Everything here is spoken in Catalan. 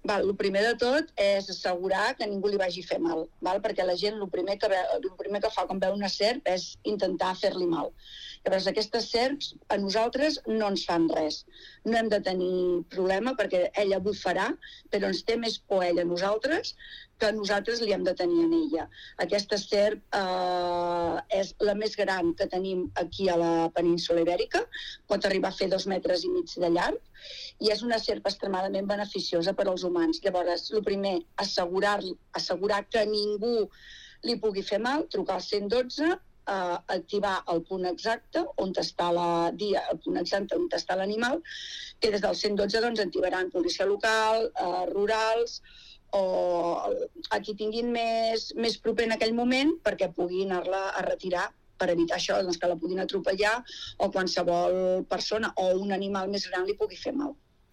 El primer de tot és assegurar que ningú li vagi a fer mal, perquè la gent el primer que fa quan veu una serp és intentar fer-li mal. Llavors, aquestes serps a nosaltres no ens fan res. No hem de tenir problema perquè ella bufarà, però ens té més por ella a nosaltres que nosaltres li hem de tenir en ella. Aquesta serp és la més gran que tenim aquí a la península Ibèrica, pot arribar a fer 2,5 metres de llarg, i és una serp extremadament beneficiosa per als humans. Llavors, el primer, assegurar que ningú li pugui fer mal, trucar al 112, activar el punt exacte on està el punt exacte on està l'animal, que des del 112 doncs activaran policia local, rurals, o a qui tinguin més proper en aquell moment perquè pugui anar-la a retirar per evitar això, doncs, que la puguin atropellar o qualsevol persona o un animal més gran li pugui fer mal.